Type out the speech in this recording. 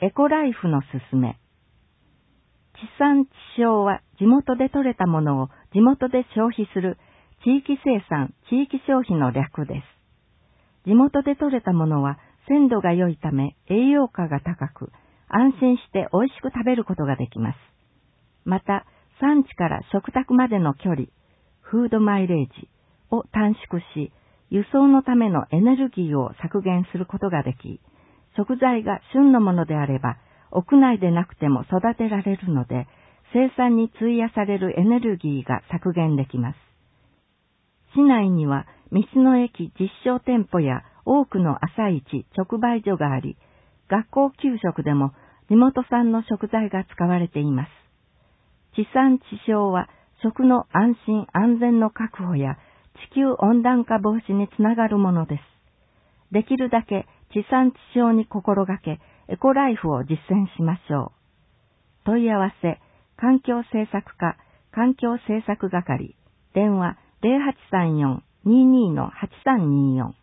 エコライフのすすめ。地産地消は地元で採れたものを地元で消費する地域生産、地域消費の略です。地元で採れたものは鮮度が良いため栄養価が高く、安心して美味しく食べることができます。また、産地から食卓までの距離、フードマイレージを短縮し、輸送のためのエネルギーを削減することができ、食材が旬のものであれば、屋内でなくても育てられるので、生産に費やされるエネルギーが削減できます。市内には道の駅実証店舗や多くの朝市直売所があり、学校給食でも地元産の食材が使われています。地産地消は食の安心安全の確保や地球温暖化防止につながるものです。できるだけ地産地消に心がけ、エコライフを実践しましょう。問い合わせ、環境政策課、環境政策係、電話 0834-22-8324